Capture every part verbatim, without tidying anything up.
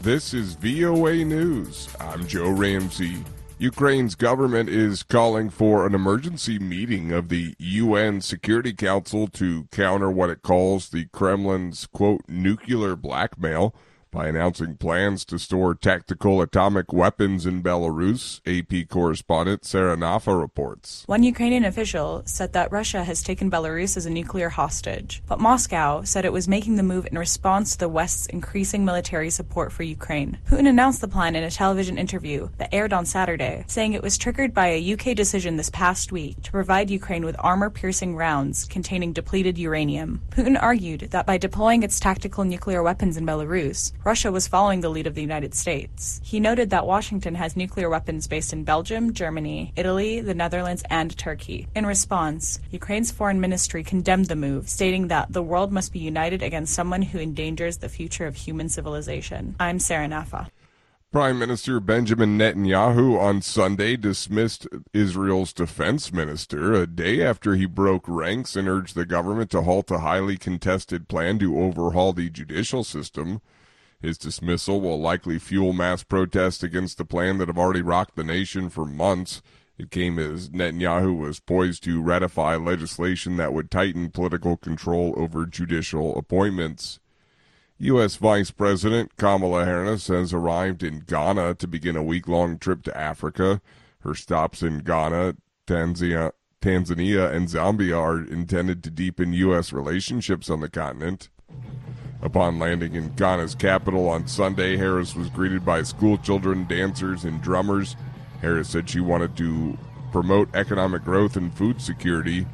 This is V O A News. I'm Joe Ramsey. Ukraine's government is calling for an emergency meeting of the U N Security Council to counter what it calls the Kremlin's, quote, nuclear blackmail by announcing plans to store tactical atomic weapons in Belarus, A P correspondent Sarah Nafa reports. One Ukrainian official said that Russia has taken Belarus as a nuclear hostage, but Moscow said it was making the move in response to the West's increasing military support for Ukraine. Putin announced the plan in a television interview that aired on Saturday, saying it was triggered by a U K decision this past week to provide Ukraine with armor-piercing rounds containing depleted uranium. Putin argued that by deploying its tactical nuclear weapons in Belarus, Russia was following the lead of the United States. He noted that Washington has nuclear weapons based in Belgium, Germany, Italy, the Netherlands, and Turkey. In response, Ukraine's foreign ministry condemned the move, stating that the world must be united against someone who endangers the future of human civilization. I'm Sarah Nafa. Prime Minister Benjamin Netanyahu on Sunday dismissed Israel's defense minister a day after he broke ranks and urged the government to halt a highly contested plan to overhaul the judicial system. His dismissal will likely fuel mass protests against the plan that have already rocked the nation for months. It came as Netanyahu was poised to ratify legislation that would tighten political control over judicial appointments. U S Vice President Kamala Harris has arrived in Ghana to begin a week-long trip to Africa. Her stops in Ghana, Tanzania, Tanzania, and Zambia are intended to deepen U S relationships on the continent. Upon landing in Ghana's capital on Sunday, Harris was greeted by schoolchildren, dancers, and drummers. Harris said she wanted to promote economic growth and food security.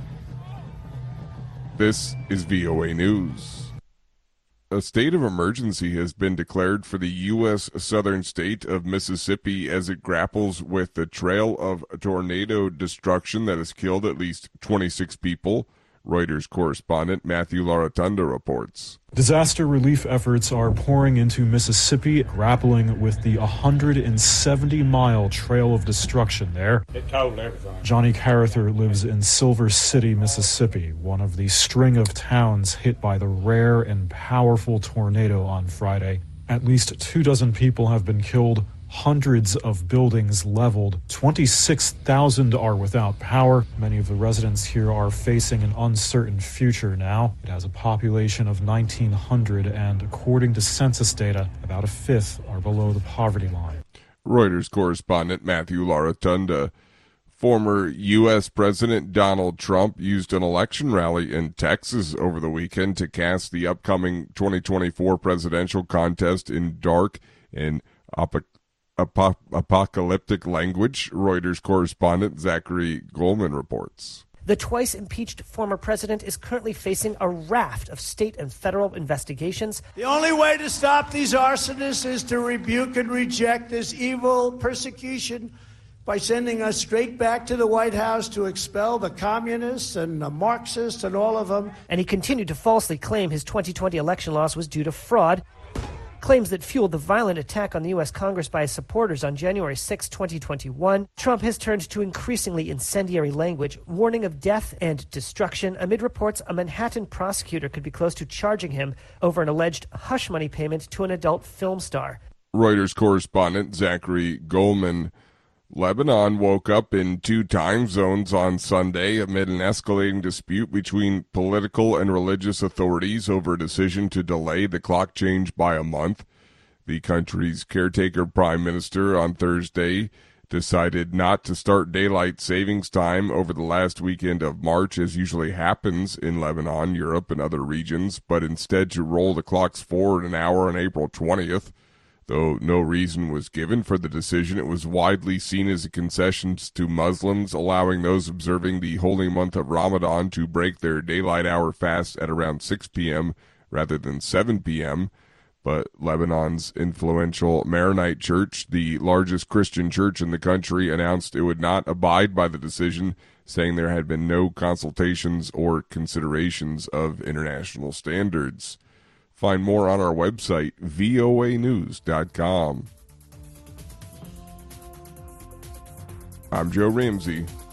This is V O A News. A state of emergency has been declared for the U S southern state of Mississippi as it grapples with the trail of tornado destruction that has killed at least twenty-six people. Reuters correspondent Matthew Laratunda reports. Disaster relief efforts are pouring into Mississippi, grappling with the one hundred seventy mile trail of destruction there. It totaled everything. Johnny Carather lives in Silver City, Mississippi, one of the string of towns hit by the rare and powerful tornado on Friday. At least two dozen people have been killed. Hundreds of buildings leveled. twenty-six thousand are without power. Many of the residents here are facing an uncertain future now. It has a population of nineteen hundred, and according to census data, about a fifth are below the poverty line. Reuters correspondent Matthew Laratunda. Former U S President Donald Trump used an election rally in Texas over the weekend to cast the upcoming twenty twenty-four presidential contest in dark and op- Apo- apocalyptic language, Reuters correspondent Zachary Goldman reports. The twice-impeached former president is currently facing a raft of state and federal investigations. The only way to stop these arsonists is to rebuke and reject this evil persecution by sending us straight back to the White House to expel the communists and the Marxists and all of them. And he continued to falsely claim his twenty twenty election loss was due to fraud. Claims that fueled the violent attack on the U S Congress by his supporters on January sixth, twenty twenty-one. Trump has turned to increasingly incendiary language, warning of death and destruction, amid reports a Manhattan prosecutor could be close to charging him over an alleged hush money payment to an adult film star. Reuters correspondent Zachary Goldman. Lebanon woke up in two time zones on Sunday amid an escalating dispute between political and religious authorities over a decision to delay the clock change by a month. The country's caretaker prime minister on Thursday decided not to start daylight savings time over the last weekend of March, as usually happens in Lebanon, Europe, and other regions, but instead to roll the clocks forward an hour on April twentieth. Though no reason was given for the decision, it was widely seen as a concession to Muslims, allowing those observing the holy month of Ramadan to break their daylight hour fast at around six p.m. rather than seven p.m. But Lebanon's influential Maronite Church, the largest Christian church in the country, announced it would not abide by the decision, saying there had been no consultations or considerations of international standards. Find more on our website, V O A news dot com. I'm Joe Ramsey.